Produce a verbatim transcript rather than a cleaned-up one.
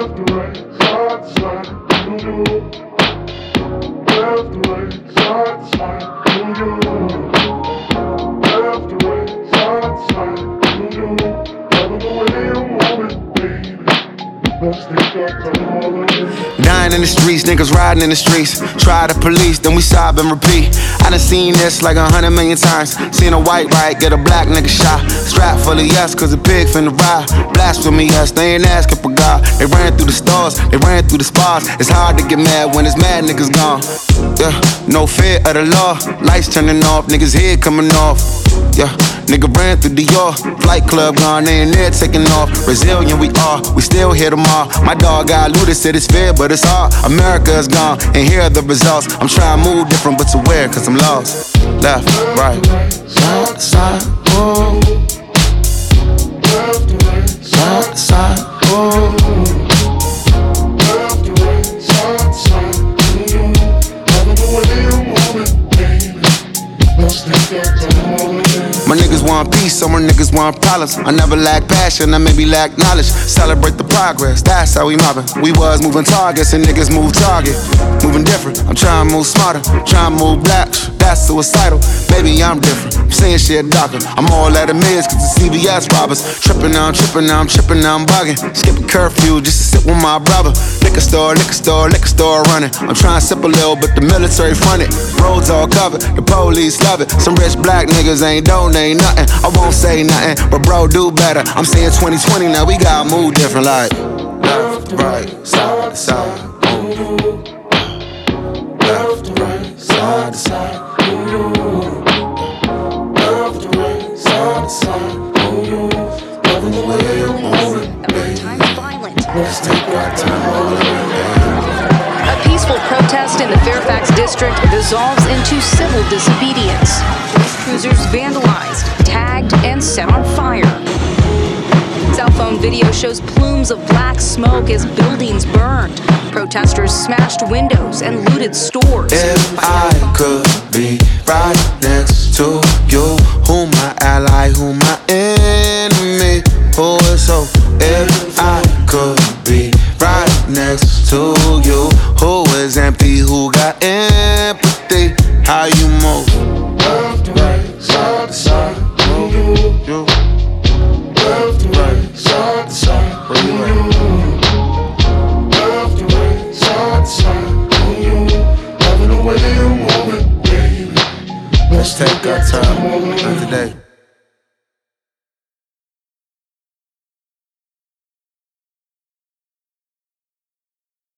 Left to right, side to side, do do. Left to right, side to side, do do. Left to right, side to side, do do. Loving the way you're moving, baby. Let's take our time all the way. Dying in the streets, niggas riding in the streets. Try the police, then we sob and repeat. I done seen this like a hundred million times. Seen a white riot, get a black nigga shot. Strap full of yes, cause a pig finna ride. Blasphemy, yes, they ain't asking for God. They ran through the stars, they ran through the spars. It's hard to get mad when it's mad niggas gone. Yeah, no fear of the law. Lights turning off, niggas head coming off. Yeah, nigga ran through the yard. Flight club gone, they ain't there taking off. Resilient we are, we still here tomorrow. My dog got looted, said it's fair, but it's hard. America is gone, and here are the results. I'm trying to move different, but to where, cause I'm lost. Left, right, side to side, oh. Left to right, Side to side, oh. left to right, side to side, do do. Loving the way you're moving, baby. Let's take our time all the way. My niggas want peace, some more niggas want problems. I never lack passion, I maybe lack knowledge. Celebrate the progress, that's how we mobbing. We was moving targets and niggas move target. Moving different, I'm trying to move smarter. Trying to move black, that's suicidal. Baby, I'm different, I'm saying shit darker. I'm all at a mids, cause the C V S robbers. Tripping now, I'm tripping now, I'm tripping now, I'm bugging. Skipping curfew just to sit with my brother. Liquor store, liquor store, liquor store running. I'm trying to sip a little, but the military fronted. Roads all covered, the police love it. Some rich black niggas ain't donate nothing. I won't say nothing, but bro, do better. I'm saying twenty twenty now, we gotta move different like left, right, side to side, oh. Left, right, side to side, oh. Left, right, side to side, oh. Loving the way you're moving, baby. Let's take our time all the way. A peaceful protest in the Fairfax district dissolves into civil disobedience. Cruisers vandalized, tagged, and set on fire. Cell phone video shows plumes of black smoke as buildings burned. Protesters smashed windows and looted stores. If I could be right next to you, who my ally, who my enemy, who is so? If I could be right next to you, who is empty, who got empathy, how you move? Left to right, side to side, do You, Left to right, side to side, do Left to right, side to side, do Loving the way you're moving, baby. let's take our time another day.